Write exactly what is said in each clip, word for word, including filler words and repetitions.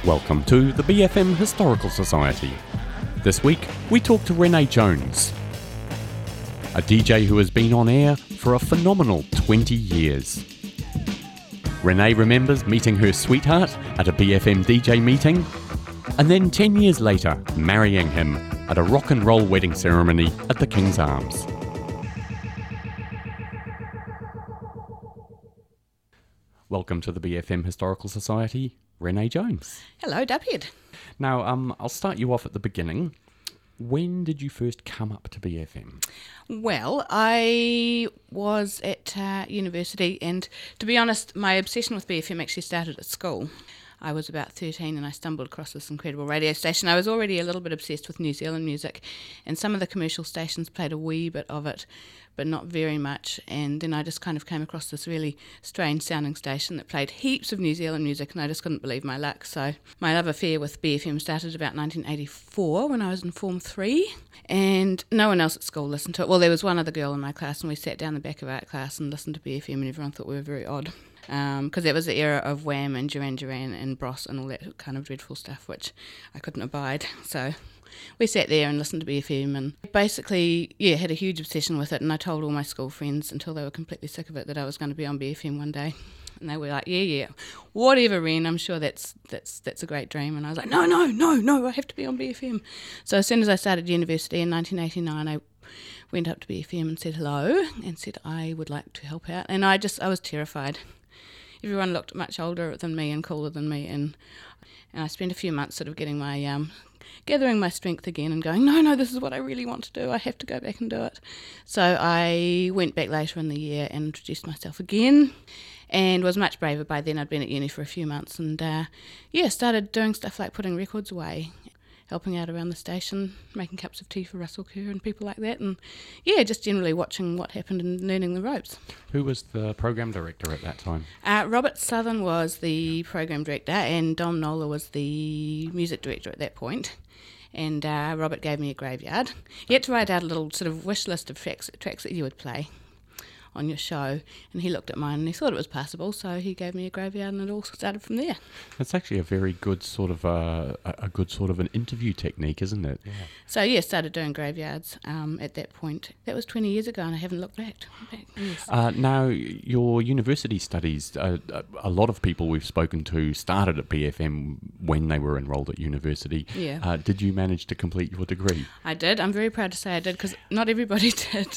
Welcome to the B F M Historical Society. This week, we talk to Renee Jones, a D J who has been on air for a phenomenal twenty years. Renee remembers meeting her sweetheart at a B F M D J meeting, and then ten years later, marrying him at a rock and roll wedding ceremony at the King's Arms. Welcome to the B F M Historical Society, Renee Jones. Hello, Dubhead. Now, um, I'll start you off at the beginning. When did you first come up to B F M? Well, I was at uh, university, and to be honest, my obsession with B F M actually started at school. I was about thirteen and I stumbled across this incredible radio station. I was already a little bit obsessed with New Zealand music, and some of the commercial stations played a wee bit of it, but not very much. And then I just kind of came across this really strange sounding station that played heaps of New Zealand music, and I just couldn't believe my luck. So my love affair with B F M started about nineteen eighty-four when I was in Form three, and no one else at school listened to it. Well, there was one other girl in my class, and we sat down the back of art class and listened to B F M, and everyone thought we were very odd. Because um, that was the era of Wham and Duran Duran and Bros and all that kind of dreadful stuff, which I couldn't abide. So we sat there and listened to B F M, and basically, yeah, had a huge obsession with it. And I told all my school friends until they were completely sick of it that I was going to be on B F M one day. And they were like, yeah, yeah, whatever, Ren, I'm sure that's that's that's a great dream. And I was like, no, no, no, no, I have to be on B F M. So as soon as I started university in nineteen eighty-nine, I went up to B F M and said hello and said I would like to help out. And I just, I was terrified. Everyone looked much older than me and cooler than me, and and I spent a few months sort of getting my, um, gathering my strength again and going, no, no, this is what I really want to do. I have to go back and do it. So I went back later in the year and introduced myself again, and was much braver by then. I'd been at uni for a few months, and uh, yeah, started doing stuff like putting records away, helping out around the station, making cups of tea for Russell Kerr and people like that, and yeah, just generally watching what happened and learning the ropes. Who was the program director at that time? Uh, Robert Southern was the program director, and Dom Nola was the music director at that point. And uh, Robert gave me a graveyard. He had to write out a little sort of wish list of tracks, tracks that you would play on your show, and he looked at mine and he thought it was passable, so he gave me a graveyard, and it all started from there. That's actually a very good sort of uh, a good sort of an interview technique, isn't it? Yeah. So yeah, started doing graveyards um, at that point. That was twenty years ago, and I haven't looked back. back yes. Uh, now, your university studies, uh, a lot of people we've spoken to started at B F M when they were enrolled at university. Yeah. Uh, did you manage to complete your degree? I did. I'm very proud to say I did, because not everybody did.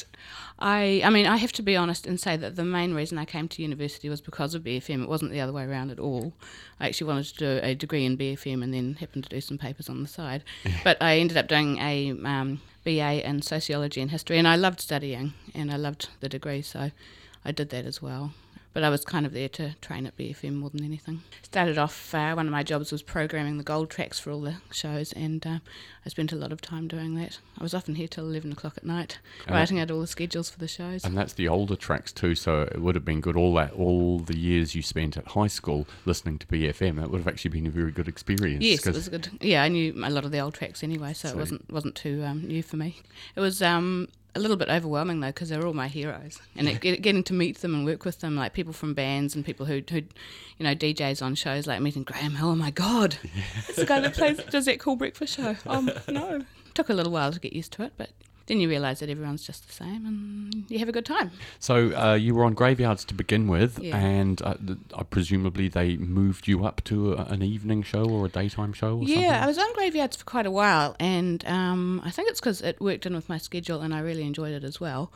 I I mean, I have to be honest and say that the main reason I came to university was because of B F M. It wasn't the other way around at all. I actually wanted to do a degree in B F M and then happened to do some papers on the side. But I ended up doing a um, B A in sociology and history, and I loved studying and I loved the degree, so I did that as well. But I was kind of there to train at B F M more than anything. Started off, uh, one of my jobs was programming the gold tracks for all the shows, and uh, I spent a lot of time doing that. I was often here till eleven o'clock at night, and writing out all the schedules for the shows. And that's the older tracks too, so it would have been good, all that, all the years you spent at high school listening to B F M, that would have actually been a very good experience. Yes, it was good. Yeah, I knew a lot of the old tracks anyway, so, so it wasn't wasn't too um, new for me. It was... Um, a little bit overwhelming though, because they're all my heroes, and it, get, getting to meet them and work with them, like people from bands and people who, who, you know, D Js on shows, like meeting Graham Hill. Oh my God, yeah. It's the guy that plays does that cool breakfast show. Um, no, took a little while to get used to it, but then you realise that everyone's just the same, and you have a good time. So uh, you were on graveyards to begin with, yeah. and uh, th- uh, presumably they moved you up to a, an evening show or a daytime show or yeah, something? Yeah, I was on graveyards for quite a while, and um, I think it's because it worked in with my schedule and I really enjoyed it as well.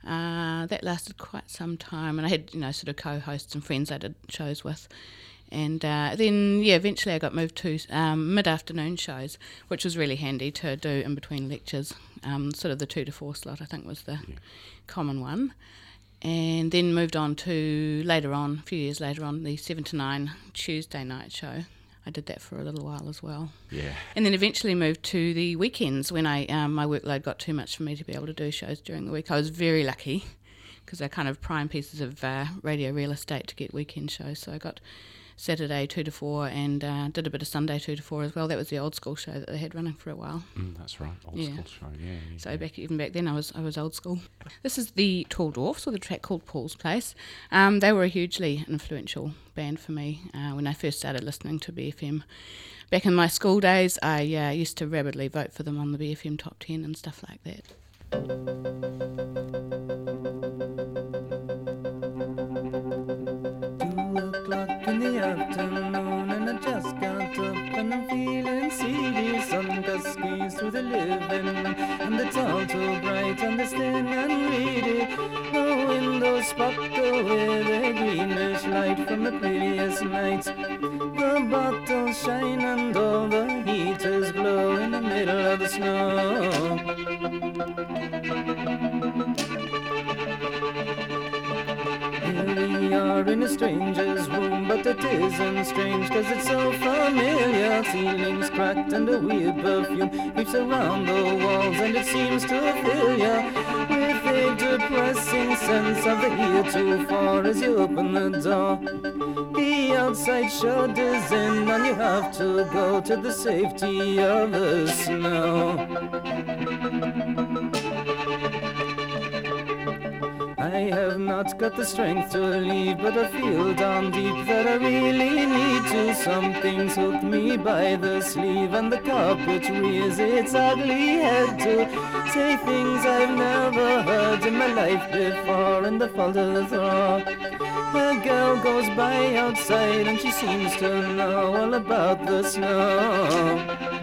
Uh, that lasted quite some time, and I had, you know, sort of co-hosts and friends I did shows with. And uh, then, yeah, eventually I got moved to um, mid-afternoon shows, which was really handy to do in between lectures. Um, sort of the two to four slot, I think, was the yeah. common one. And then moved on to, later on, a few years later on, the seven to nine Tuesday night show. I did that for a little while as well. Yeah. And then eventually moved to the weekends when I um, my workload got too much for me to be able to do shows during the week. I was very lucky, because they're kind of prime pieces of uh, radio real estate to get weekend shows. So I got Saturday two to four, and uh, did a bit of Sunday two to four as well. That was the old school show that they had running for a while. Mm, that's right, old yeah. school show. Yeah. yeah so yeah. back even back then, I was I was old school. This is the Tall Dwarfs, or the track called Paul's Place. Um, they were a hugely influential band for me uh, when I first started listening to B F M. back in my school days, I uh, used to rabidly vote for them on the B F M Top ten and stuff like that. Afternoon and I just got up and I'm feeling seedy. Sun cascades through the living and it's all too bright and it's thin and reedy. The windows sparkle with a greenish light from the previous night. The bottles shine and all the heaters glow in the middle of the snow. We are in a stranger's room, but it isn't strange, cause it's so familiar. Ceilings cracked and a weird perfume creeps around the walls, and it seems to fill ya with a depressing sense of the heretofore as you open the door. The outside shudders in, and you have to go to the safety of the snow. I have not got the strength to leave, but I feel down deep that I really need to. Something's hooked me by the sleeve, and the carpet rears its ugly head to say things I've never heard in my life before, and the fault of the throw. A girl goes by outside and she seems to know all about the snow.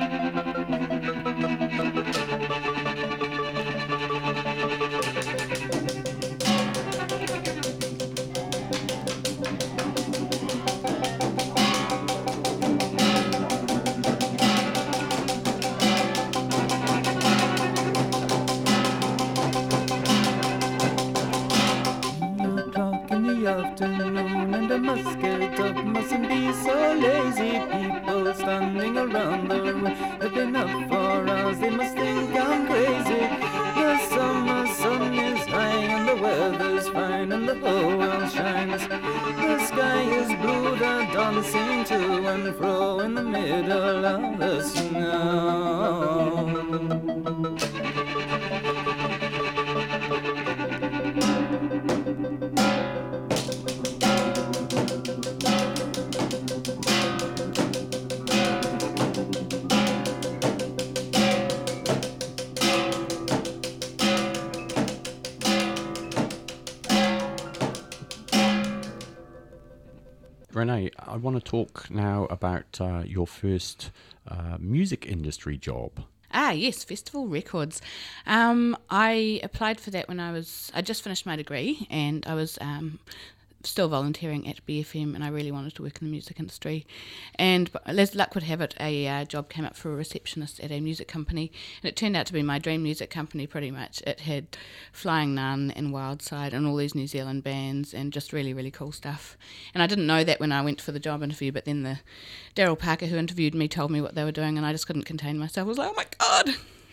Afternoon and I must get up, mustn't be so lazy. People standing around the room, they've been up for hours, they must think I'm crazy. The summer sun is high and the weather's fine and the whole world shines. The sky is blue, they're dancing to and fro in the middle of the snow. Renee, I want to talk now about uh, your first uh, music industry job. Ah, yes, Festival Records. Um, I applied for that when I was, I just finished my degree, and I was um, still volunteering at B F M, and I really wanted to work in the music industry. And as luck would have it, a uh, job came up for a receptionist at a music company, and it turned out to be my dream music company pretty much. It had Flying Nun and Wildside and all these New Zealand bands and just really, really cool stuff. And I didn't know that when I went for the job interview, but then the Daryl Parker who interviewed me told me what they were doing, and I just couldn't contain myself. I was like, oh my God!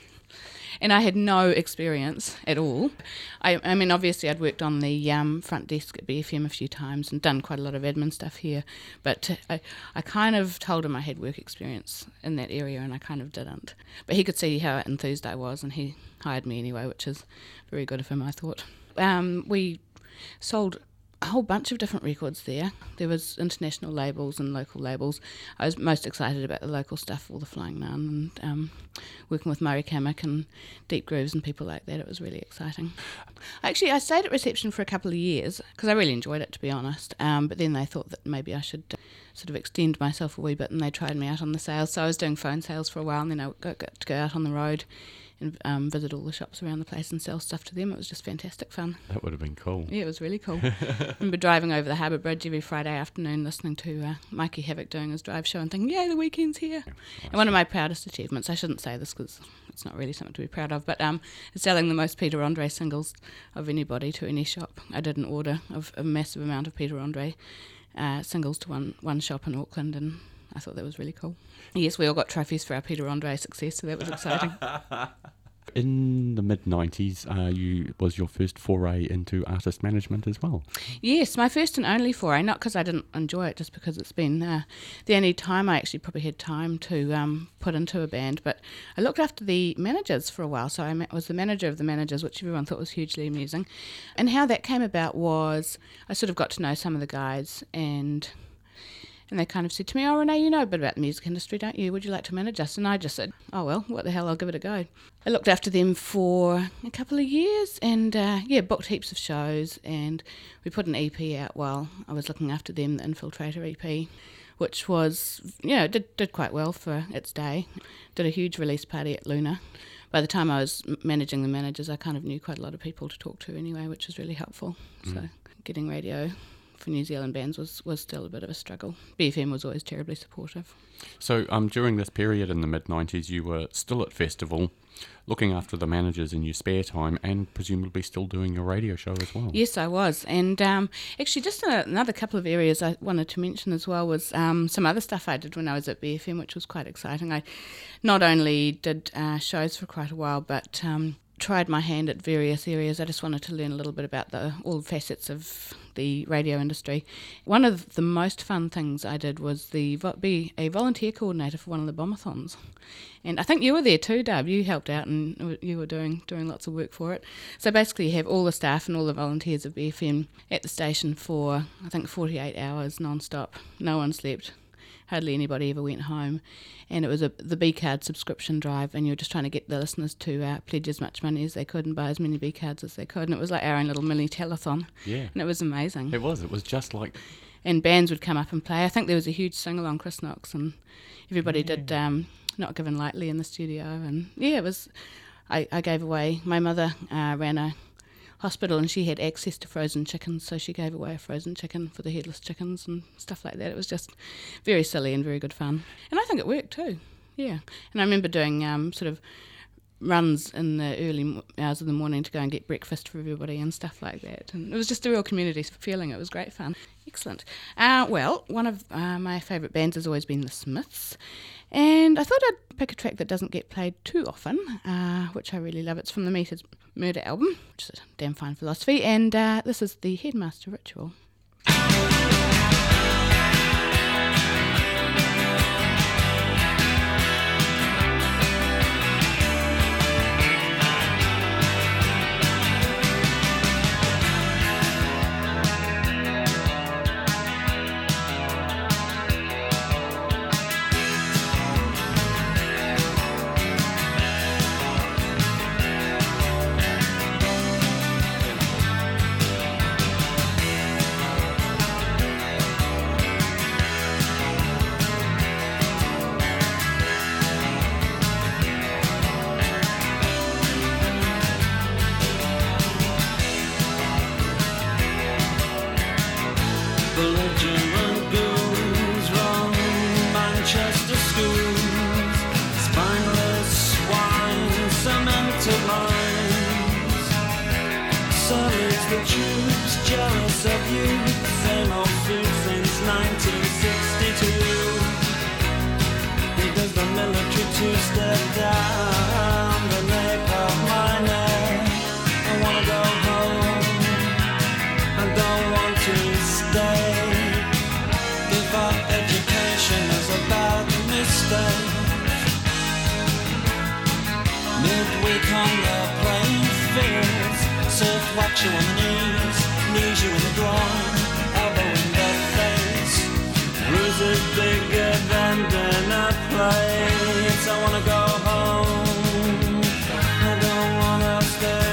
And I had no experience at all. I, I mean, obviously I'd worked on the um, front desk at B F M a few times and done quite a lot of admin stuff here, but I, I kind of told him I had work experience in that area, and I kind of didn't. But he could see how enthused I was, and he hired me anyway, which is very good of him, I thought. Um, we sold a whole bunch of different records there. There was international labels and local labels. I was most excited about the local stuff, all the Flying Nun, and um, working with Murray Kamek and Deep Grooves and people like that. It was really exciting. Actually, I stayed at reception for a couple of years because I really enjoyed it, to be honest. Um, but then they thought that maybe I should uh, sort of extend myself a wee bit, and they tried me out on the sales. So I was doing phone sales for a while, and then I got, got to go out on the road and um, visit all the shops around the place and sell stuff to them. It was just fantastic fun. That would have been cool. Yeah, it was really cool. I remember driving over the Harbour Bridge every Friday afternoon, listening to uh, Mikey Havoc doing his drive show and thinking, yay, the weekend's here. Yeah, and one of my proudest achievements, I shouldn't say this because it's not really something to be proud of, but um, is selling the most Peter Andre singles of anybody to any shop. I did an order of a massive amount of Peter Andre uh, singles to one, one shop in Auckland, and I thought that was really cool. Yes, we all got trophies for our Peter Andre success, so that was exciting. In the mid nineties, uh, you was your first foray into artist management as well. Yes, my first and only foray, not because I didn't enjoy it, just because it's been uh, the only time I actually probably had time to um, put into a band. But I looked after the managers for a while, so I was the manager of the managers, which everyone thought was hugely amusing. And how that came about was I sort of got to know some of the guys, and And they kind of said to me, oh, Renee, you know a bit about the music industry, don't you? Would you like to manage us? And I just said, oh, well, what the hell, I'll give it a go. I looked after them for a couple of years and, uh, yeah, booked heaps of shows, and we put an E P out while I was looking after them, the Infiltrator E P, which was, you know, did, did quite well for its day. Did a huge release party at Luna. By the time I was managing the managers, I kind of knew quite a lot of people to talk to anyway, which was really helpful. Mm. So getting radio for New Zealand bands was, was still a bit of a struggle. B F M was always terribly supportive. So um, during this period in the mid nineties, you were still at Festival, looking after the managers in your spare time, and presumably still doing your radio show as well. Yes, I was. And um, actually just a, another couple of areas I wanted to mention as well was um, some other stuff I did when I was at B F M, which was quite exciting. I not only did uh, shows for quite a while, but um, tried my hand at various areas. I just wanted to learn a little bit about the all facets of the radio industry. One of the most fun things I did was the be a volunteer coordinator for one of the bombathons. And I think you were there too, Dub. You helped out and you were doing doing lots of work for it. So basically you have all the staff and all the volunteers of B F M at the station for, I think, forty-eight hours non-stop. No one slept. Hardly anybody ever went home. And it was a the B-card subscription drive, and you were just trying to get the listeners to uh, pledge as much money as they could and buy as many B-cards as they could. And it was like our own little mini telethon. Yeah. And it was amazing. It was. It was just like... And bands would come up and play. I think there was a huge sing-along Chris Knox, and everybody yeah. did um, Not Given Lightly in the studio. And yeah, it was... I, I gave away... My mother uh, ran a hospital, and she had access to frozen chickens, so she gave away a frozen chicken for the headless chickens and stuff like that. It was just very silly and very good fun. And I think it worked too, yeah. And I remember doing um, sort of runs in the early hours of the morning to go and get breakfast for everybody and stuff like that. And it was just a real community feeling. It was great fun. Excellent. Uh, well, one of uh, my favourite bands has always been The Smiths. And I thought I'd pick a track that doesn't get played too often, uh, which I really love. It's from the Meters Murder album, which is a damn fine philosophy. And uh, this is the Headmaster Ritual. Watch you on the knees, knees you in the groin, elbow in the face. Bruises bigger than dinner plates. I wanna go home, I don't wanna stay.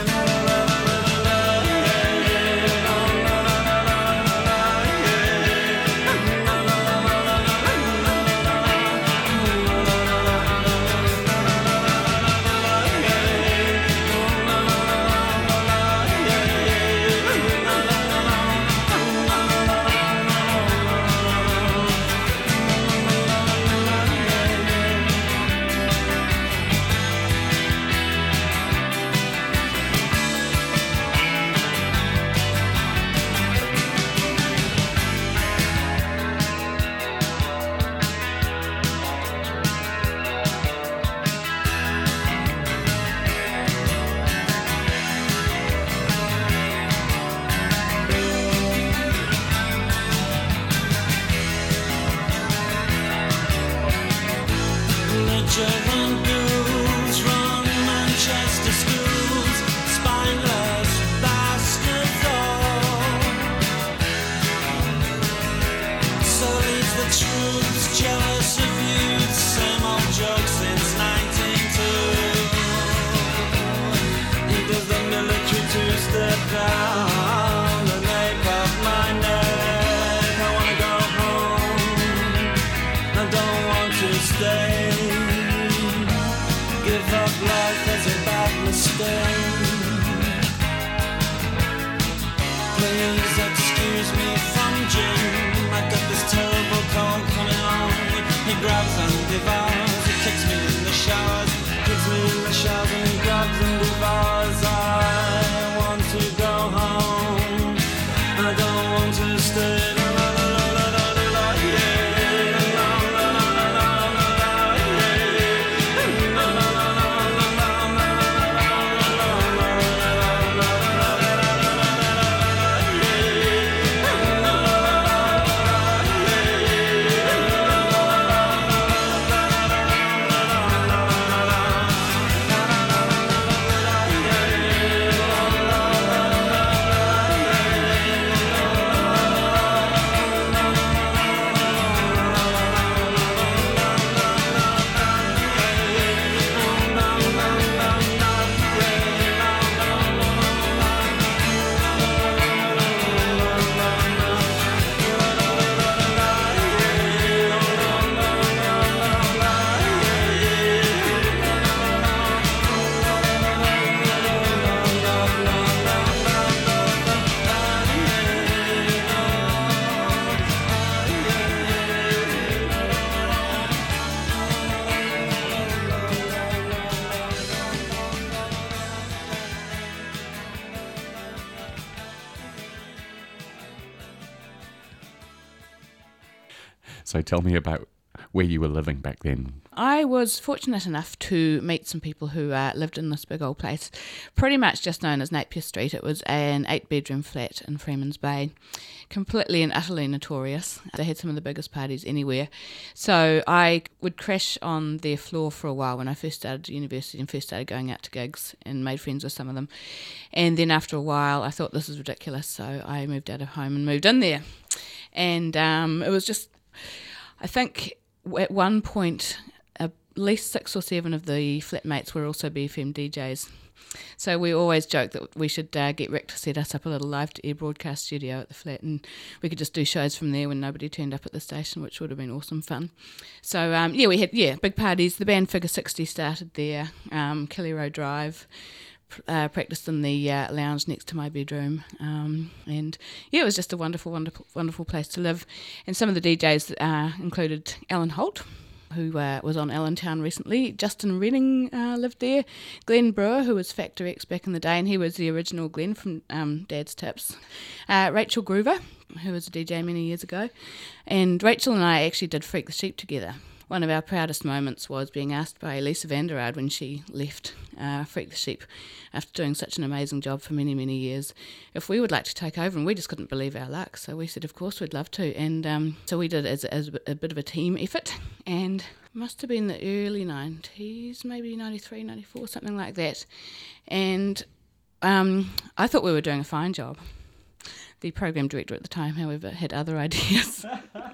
troops, jealous of youth, same old joke since nineteen two. Does the military two-step down the nape of my neck? I wanna go home, I don't want to stay. Give up life as a bad mistake. Please excuse me from Jim, I got this terrible cold coming on. He grabs and devours, he kicks me in the showers, kicks me in the showers and he grabs and devours. I want to go home, I don't want to stay. So tell me about where you were living back then. I was fortunate enough to meet some people who uh, lived in this big old place, pretty much just known as Napier Street. It was an eight-bedroom flat in Freeman's Bay, completely and utterly notorious. They had some of the biggest parties anywhere. So I would crash on their floor for a while when I first started university and first started going out to gigs and made friends with some of them. And then after a while, I thought this is ridiculous, so I moved out of home and moved in there. And um, it was just... I think at one point at least six or seven of the flatmates were also B F M D Js. So we always joke that we should uh, get Rick to set us up a little live-to-air broadcast studio at the flat, and we could just do shows from there when nobody turned up at the station, which would have been awesome fun. So um, yeah, we had yeah big parties. The band Figure sixty started there, um, Kelly Row Drive. Uh, practiced in the uh, lounge next to my bedroom, um, and yeah, it was just a wonderful, wonderful, wonderful place to live. And some of the D Js uh, included Alan Holt, who uh, was on Allentown recently. Justin Redding uh, lived there. Glenn Brewer, who was Factor X back in the day, and he was the original Glenn from um, Dad's Tips. Uh, Rachel Groover, who was a D J many years ago, and Rachel and I actually did Freak the Sheep together. One of our proudest moments was being asked by Lisa Vanderard when she left uh, Freak the Sheep after doing such an amazing job for many, many years, if we would like to take over, and we just couldn't believe our luck. So we said, of course, we'd love to. And um, so we did it as, as a bit of a team effort, and it must have been the early nineties, maybe ninety-three, ninety-four, something like that. And um, I thought we were doing a fine job. The program director at the time, however, had other ideas.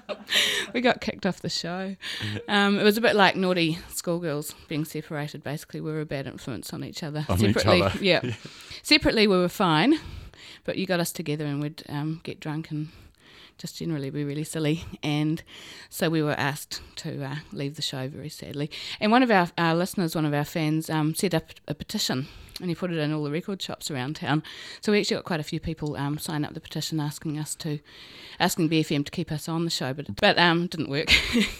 We got kicked off the show. Um, it was a bit like naughty schoolgirls being separated. Basically, we were a bad influence on each other. On Separately, each other. Yeah. yeah. Separately, we were fine, but you got us together and we'd um, get drunk and just generally be really silly. And so we were asked to uh, leave the show, very sadly. And one of our, our listeners, one of our fans, um, set up a petition, and he put it in all the record shops around town. So we actually got quite a few people um, sign up the petition asking us to, asking B F M to keep us on the show, but but um didn't work.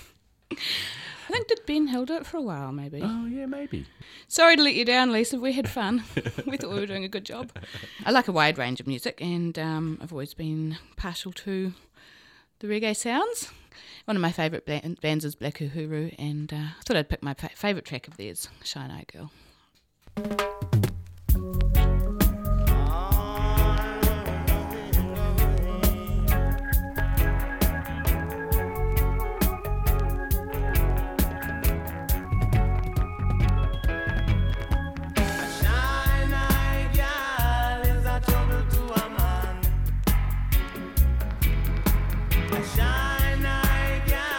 I think, did Ben Hill do it for a while, maybe? Oh, yeah, maybe. Sorry to let you down, Lisa. We had fun. We thought we were doing a good job. I like a wide range of music, and um, I've always been partial to the reggae sounds. One of my favourite bands is Black Uhuru, and uh, I thought I'd pick my fa- favourite track of theirs, Shine Eye Girl. Shine eye girl.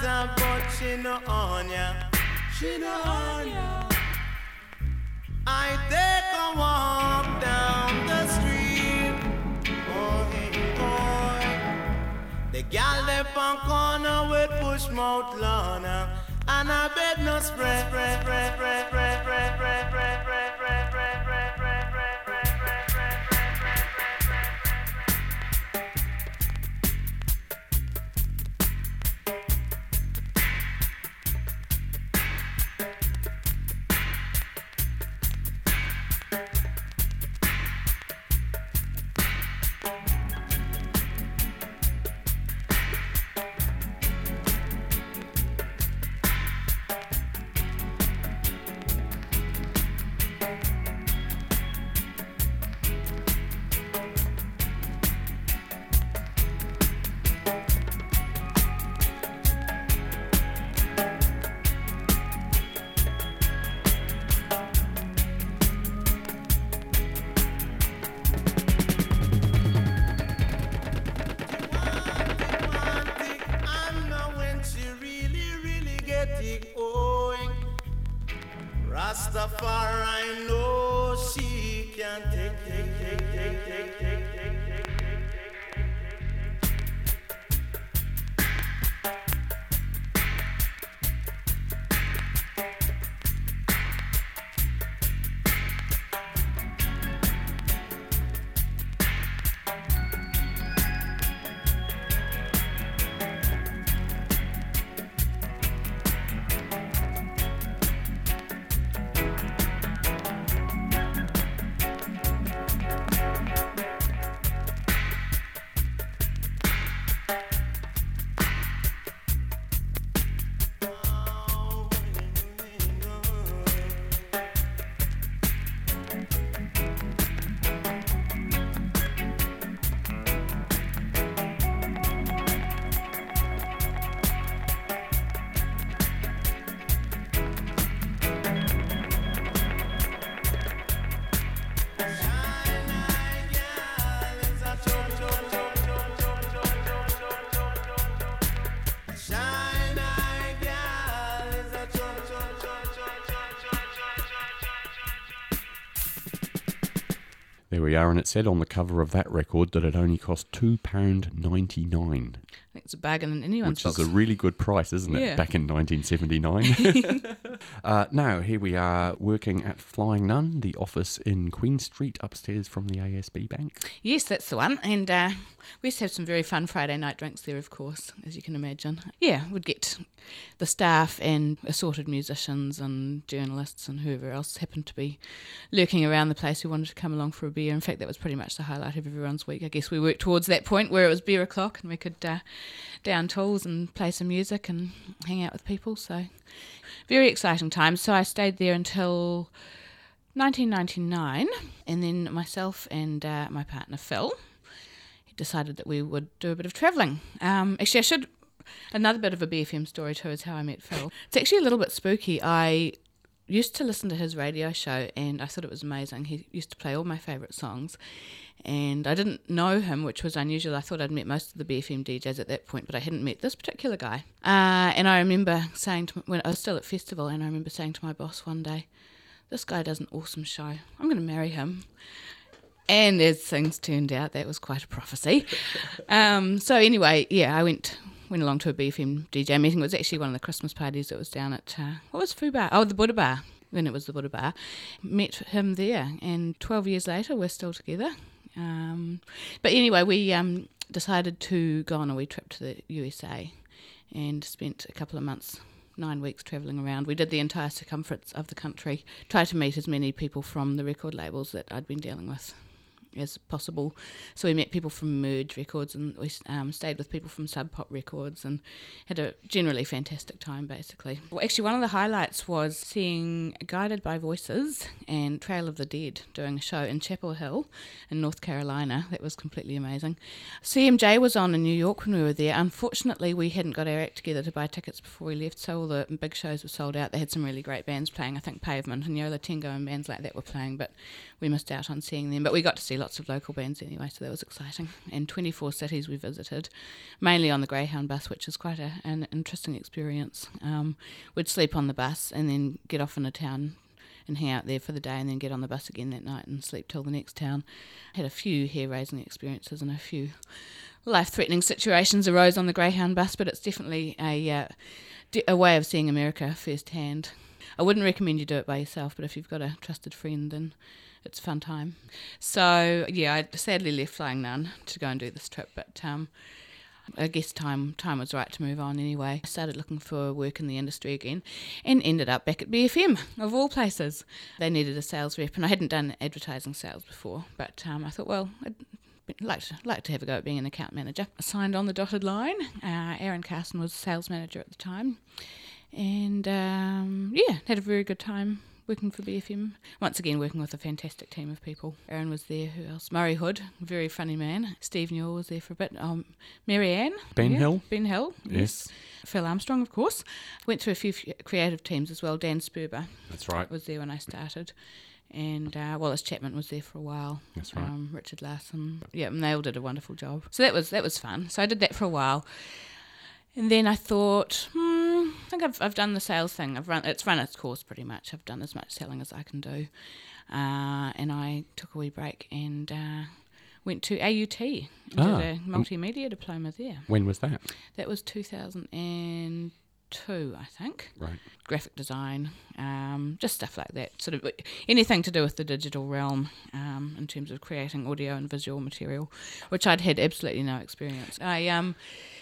matter, but she no on ya. She no on ya. I take a walk down the street. Oh, hey, boy. The gal left on corner with push mouth lana. And I bet no spread, spread, spread, spread, spread, spread, spread, spread, spread, spread, spread, spread, spread, spread, spread. Rastafari know she can take, take, take, take, take, take, take, take, take. There we are, and it said on the cover of that record that it only cost two pounds ninety-nine. I think it's a bargain in anyone's Which books. is a really good price, isn't it? Yeah. Back in nineteen seventy-nine. uh, now, here we are working at Flying Nun, the office in Queen Street, upstairs from the A S B Bank. Yes, that's the one. And uh, we used to have some very fun Friday night drinks there, of course, as you can imagine. Yeah, we'd get the staff and assorted musicians and journalists and whoever else happened to be lurking around the place who wanted to come along for a beer. In fact, that was pretty much the highlight of everyone's week. I guess we worked towards that point where it was beer o'clock and we could uh, down tools and play some music and hang out with people. So very exciting times. So I stayed there until nineteen ninety-nine, and then myself and uh, my partner Phil decided that we would do a bit of travelling. Um, actually, I should... Another bit of a B F M story too is how I met Phil. It's actually a little bit spooky. I used to listen to his radio show and I thought it was amazing. He used to play all my favourite songs and I didn't know him, which was unusual. I thought I'd met most of the B F M D Js at that point, but I hadn't met this particular guy. Uh, and I remember saying to when I was still at festival, and I remember saying to my boss one day, "This guy does an awesome show. I'm going to marry him." And as things turned out, that was quite a prophecy. Um, so anyway, yeah, I went went along to a B F M D J meeting. It was actually one of the Christmas parties that was down at, uh, what was Foo Bar? Oh, the Buddha Bar. Then it was the Buddha Bar. Met him there, and twelve years later, we're still together. Um, but anyway, we um, decided to go on a wee trip to the U S A and spent a couple of months, nine weeks travelling around. We did the entire circumference of the country, tried to meet as many people from the record labels that I'd been dealing with as possible. So we met people from Merge Records, and we um, stayed with people from Sub Pop Records, and had a generally fantastic time, basically. Well, actually, one of the highlights was seeing Guided by Voices and Trail of the Dead doing a show in Chapel Hill in North Carolina. That was completely amazing. C M J was on in New York when we were there. Unfortunately, we hadn't got our act together to buy tickets before we left, so all the big shows were sold out. They had some really great bands playing. I think Pavement and Yola Tango and bands like that were playing, but we missed out on seeing them. But we got to see lots lots of local bands anyway, so that was exciting. And twenty-four cities we visited, mainly on the Greyhound bus, which is quite a, an interesting experience. Um, we'd sleep on the bus and then get off in a town and hang out there for the day, and then get on the bus again that night and sleep till the next town. Had a few hair-raising experiences and a few life-threatening situations arose on the Greyhound bus, but it's definitely a uh, a way of seeing America firsthand. I wouldn't recommend you do it by yourself, but if you've got a trusted friend, then it's a fun time. So, yeah, I sadly left Flying Nun to go and do this trip, but um, I guess time time was right to move on anyway. I started looking for work in the industry again and ended up back at B F M, of all places. They needed a sales rep, and I hadn't done advertising sales before, but um, I thought, well, I'd like to, like to have a go at being an account manager. I signed on the dotted line. Uh, Aaron Carson was sales manager at the time, and um, yeah, had a very good time working for B F M. Once again, working with a fantastic team of people. Aaron was there. Who else? Murray Hood, very funny man. Steve Newell was there for a bit. Um, Mary Ann. Ben yeah, Hill. Ben Hill. Yes. Phil Armstrong, of course. Went through a few f- creative teams as well. Dan Sperber. That's right. Was there when I started. And uh, Wallace Chapman was there for a while. That's right. Um, Richard Larson. Yeah, and they all did a wonderful job. So that was that was fun. So I did that for a while. And then I thought, hmm, I think I've I've done the sales thing. I've run it's run its course pretty much. I've done as much selling as I can do. Uh, and I took a wee break and uh, went to A U T and Ah, did a multimedia diploma there. When was that? That was two thousand two, I think. Right. Graphic design, um, just stuff like that. Sort of anything to do with the digital realm um, in terms of creating audio and visual material, which I'd had absolutely no experience. I um,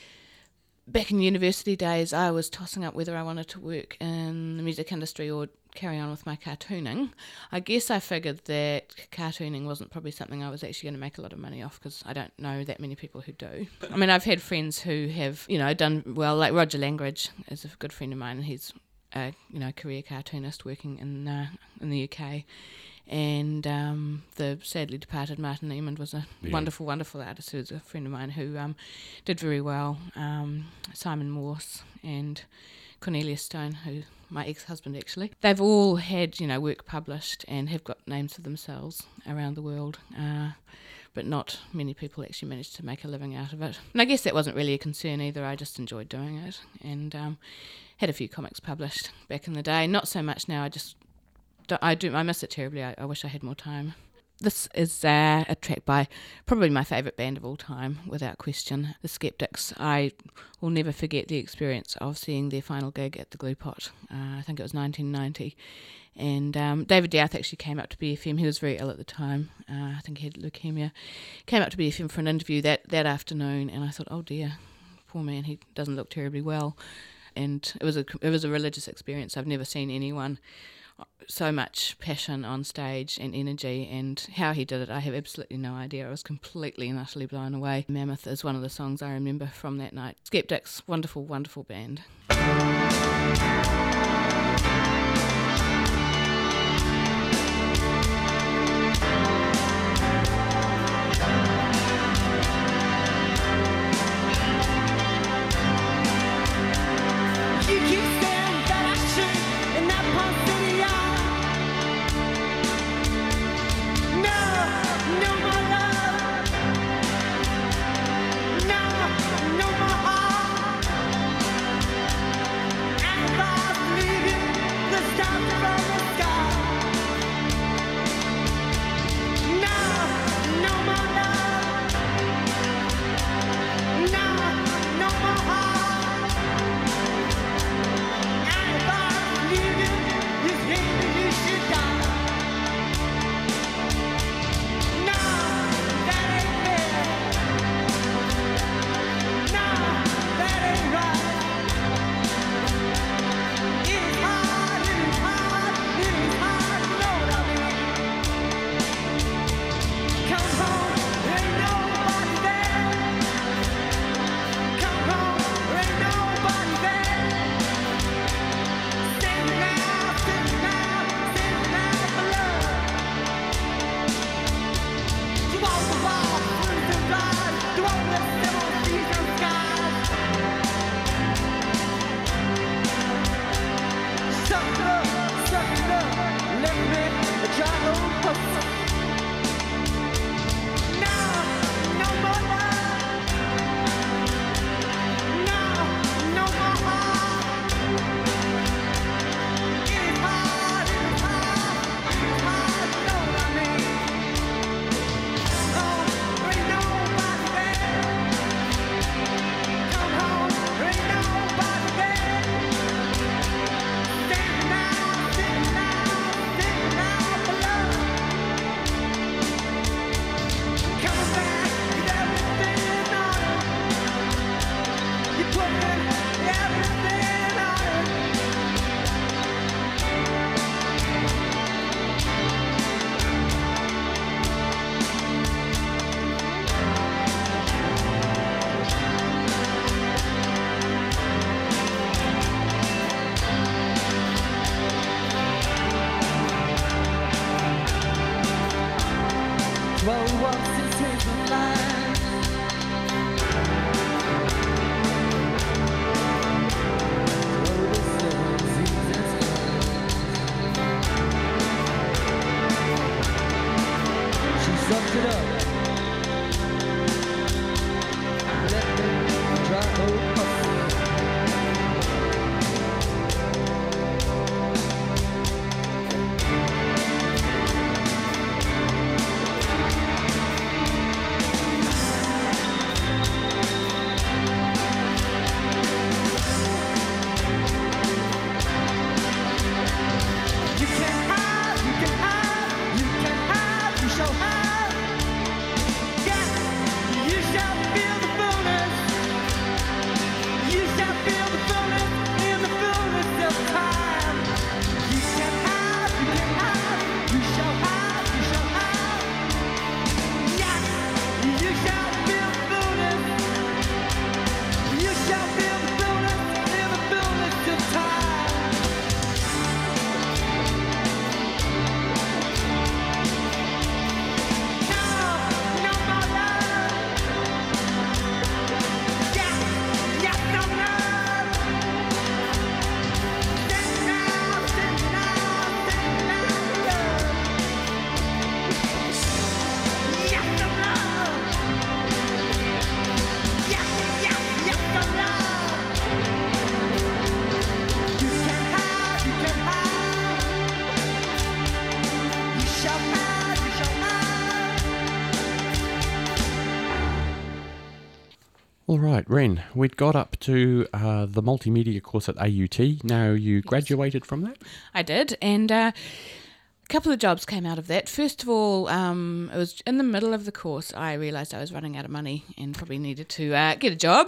back in university days, I was tossing up whether I wanted to work in the music industry or carry on with my cartooning. I guess I figured that cartooning wasn't probably something I was actually going to make a lot of money off, because I don't know that many people who do. I mean, I've had friends who have, you know, done well, like Roger Langridge is a good friend of mine, and he's a, you know, career cartoonist working in uh, in the U K. And um, the sadly departed Martin Eamond was a Yeah. wonderful, wonderful artist who was a friend of mine who um, did very well. Um, Simon Morse and Cornelius Stone, who my ex-husband actually. They've all had, you know, work published and have got names for themselves around the world. Uh, but not many people actually managed to make a living out of it. And I guess that wasn't really a concern either. I just enjoyed doing it, and um, had a few comics published back in the day. Not so much now. I just I do I miss it terribly. I, I wish I had more time. This is uh, a track by probably my favourite band of all time, without question, The Skeptics. I will never forget the experience of seeing their final gig at the Glue Pot. Uh, I think it was nineteen ninety. And um, David Douth actually came up to B F M. He was very ill at the time. Uh, I think he had leukemia. Came up to B F M for an interview that, that afternoon, and I thought, oh dear, poor man, he doesn't look terribly well. And it was a it was a religious experience. I've never seen anyone so much passion on stage and energy, and how he did it, I have absolutely no idea. I was completely and utterly blown away. Mammoth is one of the songs I remember from that night. Skeptics, wonderful, wonderful band. No, no, my heart. And All right, Ren, we'd got up to uh, the multimedia course at A U T. Now you yes. graduated from that? I did, and uh, a couple of jobs came out of that. First of all, um, it was in the middle of the course I realised I was running out of money and probably needed to uh, get a job.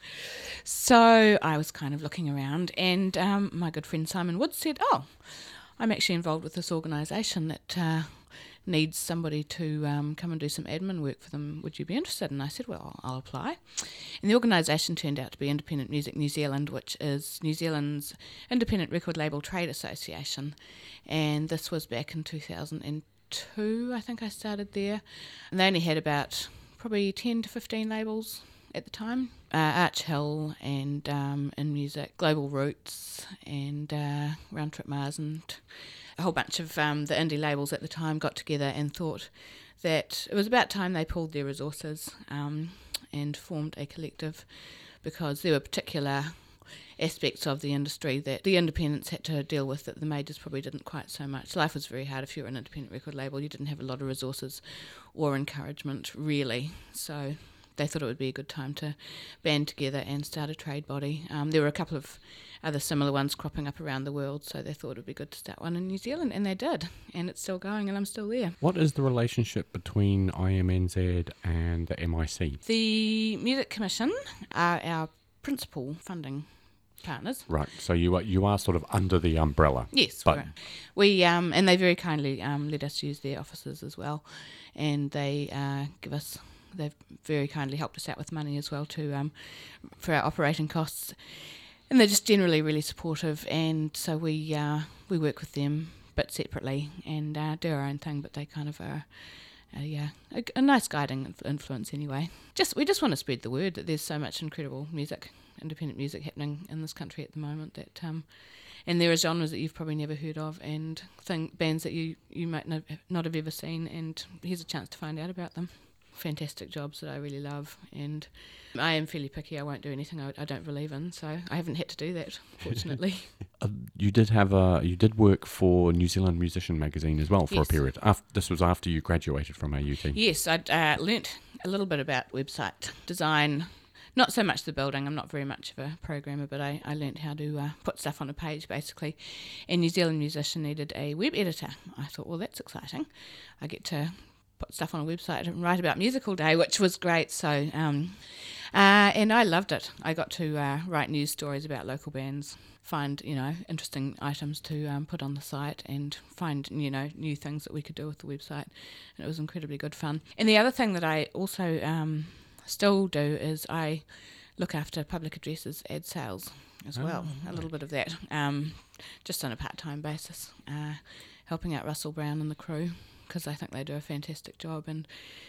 So I was kind of looking around, and um, my good friend Simon Woods said, oh, I'm actually involved with this organisation that uh, needs somebody to um, come and do some admin work for them. Would you be interested? And I said, well, I'll apply. And the organisation turned out to be Independent Music New Zealand, which is New Zealand's independent record label trade association. And this was back in two thousand two, I think I started there. And they only had about probably ten to fifteen labels at the time. Uh, Arch Hill and um, In Music, Global Roots and uh, Round Trip Mars, and a whole bunch of um, the indie labels at the time got together and thought that it was about time they pulled their resources um, and formed a collective, because there were particular aspects of the industry that the independents had to deal with that the majors probably didn't quite so much. Life was very hard if you were an independent record label. You didn't have a lot of resources or encouragement, really. So they thought it would be a good time to band together and start a trade body. Um, there were a couple of other similar ones cropping up around the world, so they thought it would be good to start one in New Zealand, and they did, and it's still going, and I'm still there. What is the relationship between I M N Z and the M I C? The Music Commission are our principal funding partners. Right, so you are you are sort of under the umbrella. Yes, but we um, and they very kindly um, let us use their offices as well, and they uh, give us. They've very kindly helped us out with money as well to um, for our operating costs, and they're just generally really supportive. And so we uh, we work with them, but separately, and uh, do our own thing. But they kind of are, uh, yeah, a, a nice guiding influence anyway. Just we just want to spread the word that there's so much incredible music, independent music happening in this country at the moment. That um, and there are genres that you've probably never heard of, and thing, bands that you you might not not have ever seen. And here's a chance to find out about them. Fantastic jobs that I really love, and I am fairly picky. I won't do anything I, I don't believe in, so I haven't had to do that, fortunately. uh, you did have a you did work for New Zealand Musician magazine as well for yes. a period. After, this was after you graduated from A U T. Yes, I uh, learnt a little bit about website design. Not so much the building. I'm not very much of a programmer, but I, I learnt how to uh, put stuff on a page, basically. And New Zealand Musician needed a web editor. I thought, well, that's exciting. I get to put stuff on a website and write about music all day, which was great. So, um, uh, and I loved it. I got to uh, write news stories about local bands, find, you know, interesting items to um, put on the site, and find, you know, new things that we could do with the website. And it was incredibly good fun. And the other thing that I also um, still do is I look after public addresses, ad sales as oh, well. Right. A little bit of that, um, just on a part-time basis, uh, helping out Russell Brown and the crew, because I think they do a fantastic job, and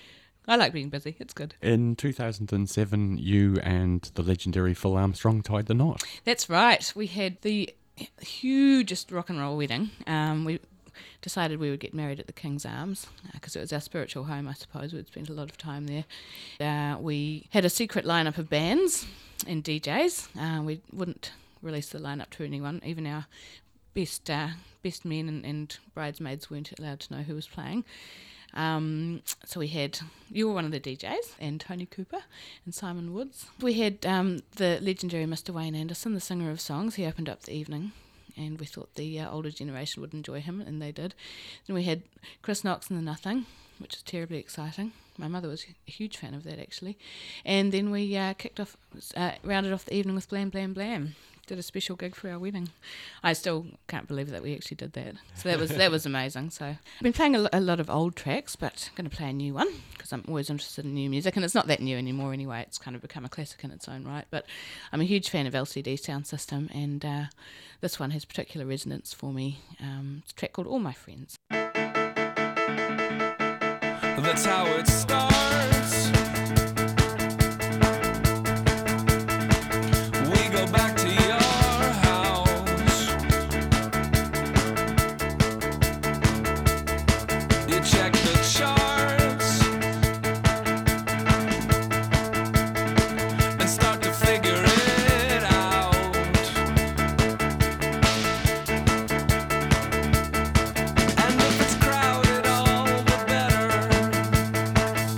I like being busy. It's good. In two thousand seven, you and the legendary Phil Armstrong tied the knot. That's right. We had the hugest rock and roll wedding. Um, we decided we would get married at the King's Arms because uh, it was our spiritual home, I suppose. We'd spent a lot of time there. Uh, we had a secret lineup of bands and D Js. Uh, we wouldn't release the lineup to anyone, even our best uh, best men and, and bridesmaids weren't allowed to know who was playing. Um, so we had, you were one of the D Js, and Tony Cooper and Simon Woods. We had um, the legendary Mister Wayne Anderson, the singer of songs. He opened up the evening, and we thought the uh, older generation would enjoy him, and they did. Then we had Chris Knox and the Nothing, which was terribly exciting. My mother was a huge fan of that, actually. And then we uh, kicked off, uh, rounded off the evening with Blam Blam Blam. Did a special gig for our wedding. I still can't believe that we actually did that. So that was that was amazing. So I've been playing a, a lot of old tracks, but I'm going to play a new one because I'm always interested in new music, and it's not that new anymore anyway. It's kind of become a classic in its own right. But I'm a huge fan of L C D Sound System, and uh, this one has particular resonance for me. Um, it's a track called All My Friends. That's how it starts. We go back to your house. You check the charts and start to figure it out. And if it's crowded, all the better.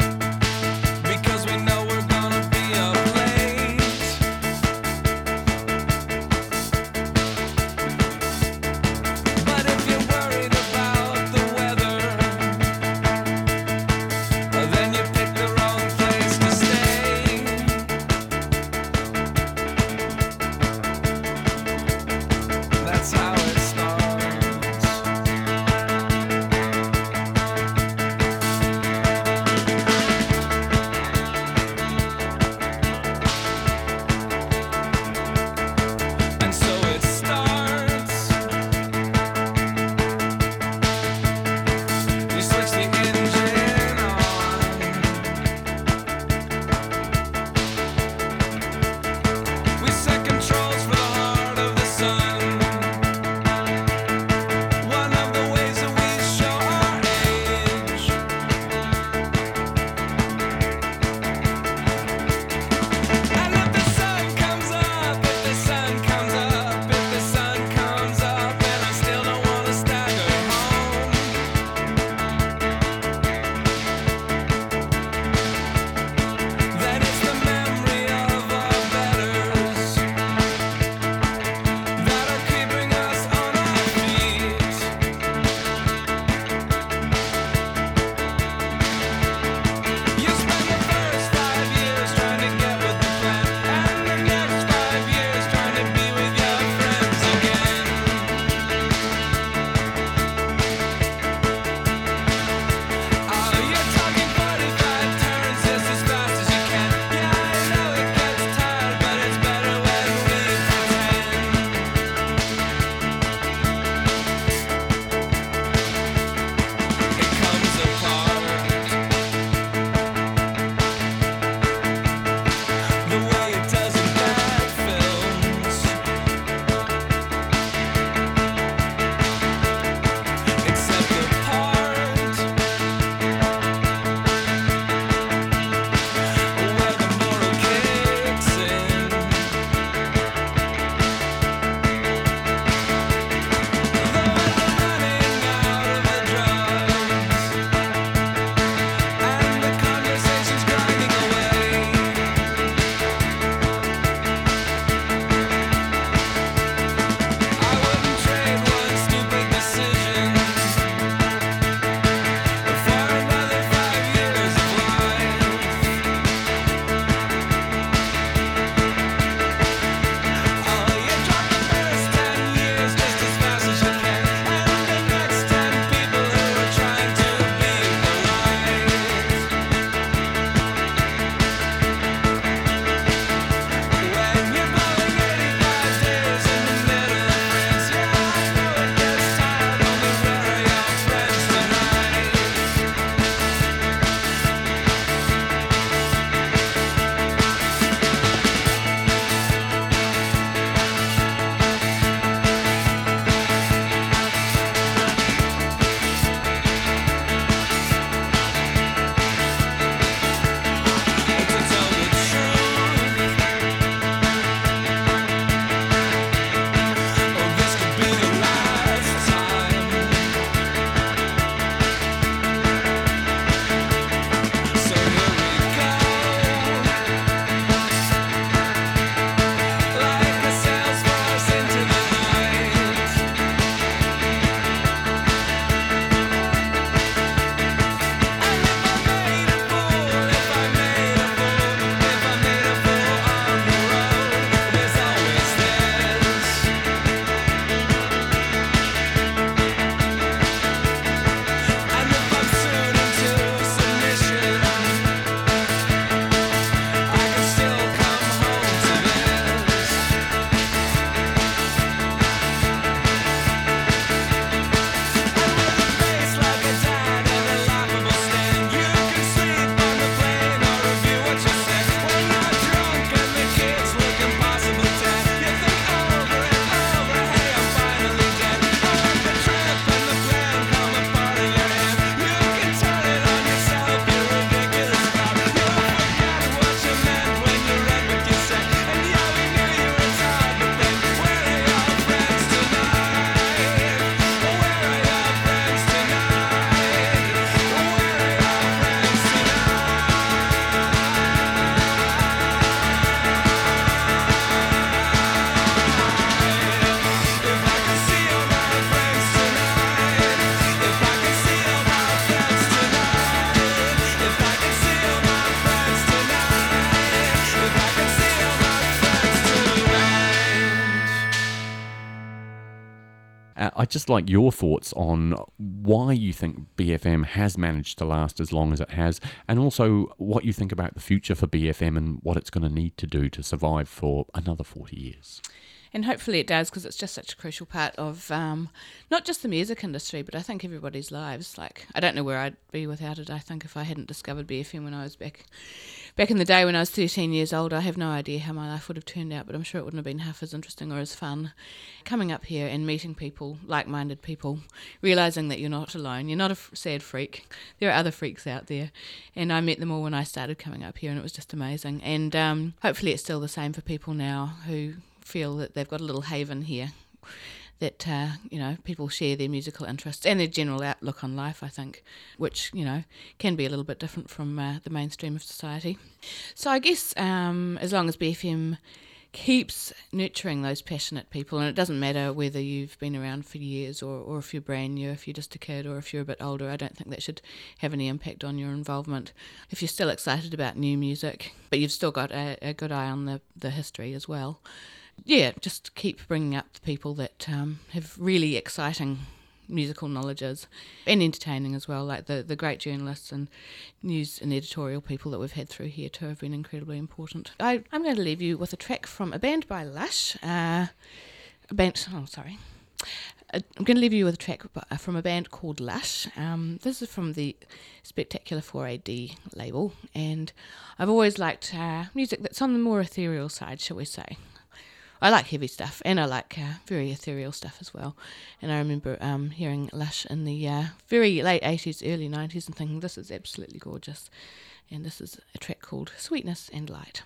Uh, I'd just like your thoughts on why you think B F M has managed to last as long as it has, and also what you think about the future for B F M and what it's going to need to do to survive for another forty years. And hopefully it does, because it's just such a crucial part of um, not just the music industry, but I think everybody's lives. Like, I don't know where I'd be without it. I think if I hadn't discovered B F M when I was back back in the day when I was thirteen years old, I have no idea how my life would have turned out, but I'm sure it wouldn't have been half as interesting or as fun. Coming up here and meeting people, like-minded people, realising that you're not alone. You're not a f- sad freak. There are other freaks out there. And I met them all when I started coming up here, and it was just amazing. And um, hopefully it's still the same for people now who feel that they've got a little haven here, that uh, you know, people share their musical interests and their general outlook on life, I think, which, you know, can be a little bit different from uh, the mainstream of society. So I guess um, as long as B F M keeps nurturing those passionate people, and it doesn't matter whether you've been around for years or, or if you're brand new, if you're just a kid or if you're a bit older, I don't think that should have any impact on your involvement. If you're still excited about new music, but you've still got a, a good eye on the, the history as well, yeah, just keep bringing up the people that um, have really exciting musical knowledges and entertaining as well, like the, the great journalists and news and editorial people that we've had through here too have been incredibly important. I, I'm going to leave you with a track from a band by Lush, uh, a band, oh sorry, I'm going to leave you with a track from a band called Lush. Um, this is from the Spectacular four A D label, and I've always liked uh, music that's on the more ethereal side, shall we say. I like heavy stuff, and I like uh, very ethereal stuff as well. And I remember um, hearing Lush in the uh, very late eighties, early nineties, and thinking, this is absolutely gorgeous. And this is a track called Sweetness and Light.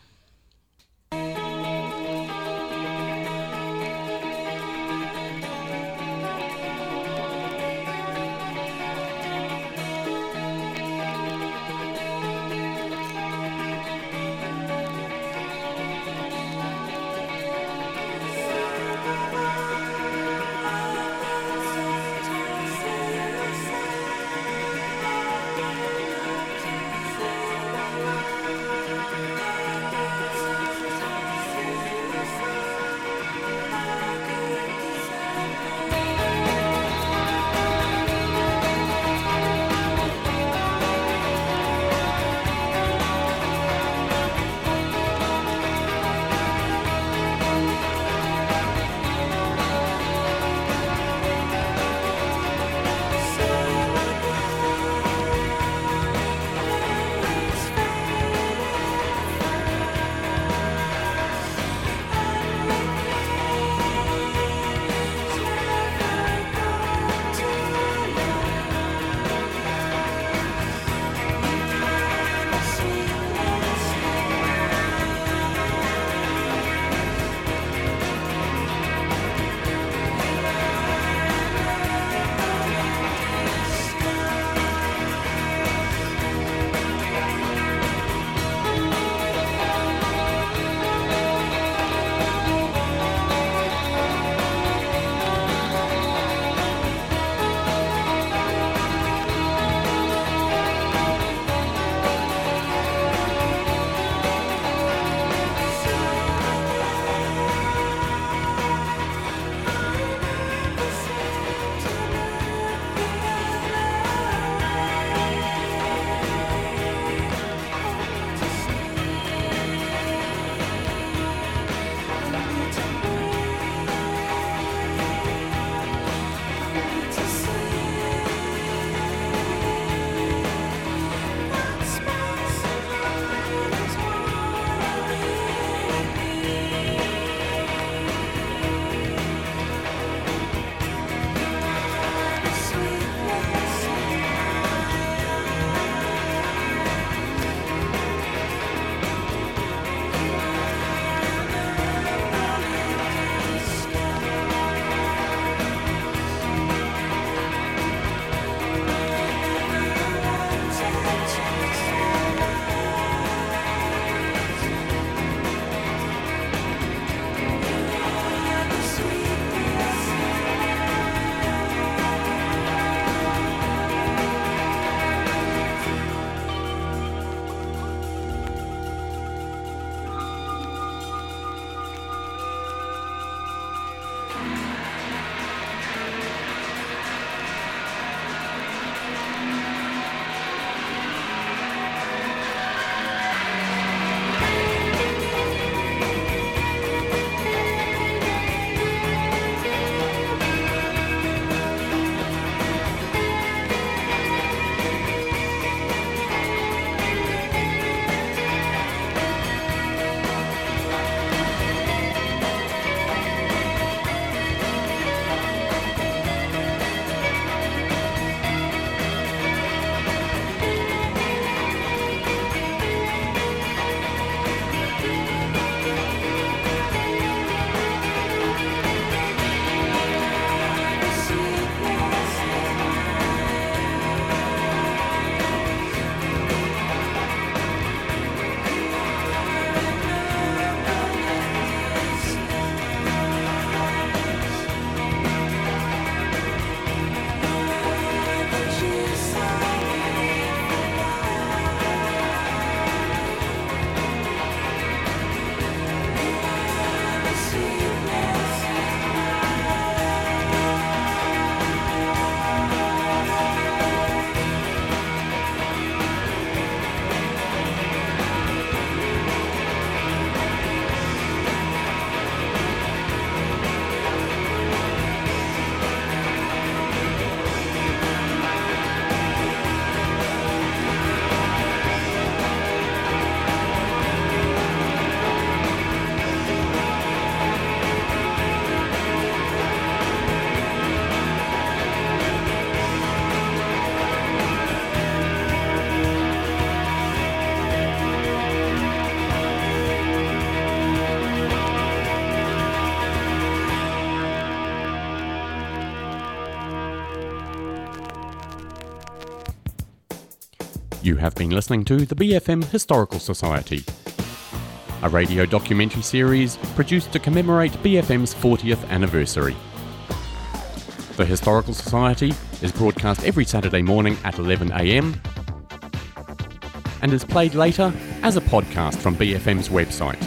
You have been listening to the B F M Historical Society, a radio documentary series produced to commemorate B F M's fortieth anniversary. The Historical Society is broadcast every Saturday morning at eleven a m and is played later as a podcast from B F M's website.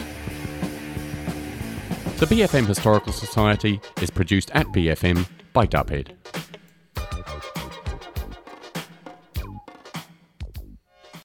The B F M Historical Society is produced at B F M by Dubhead.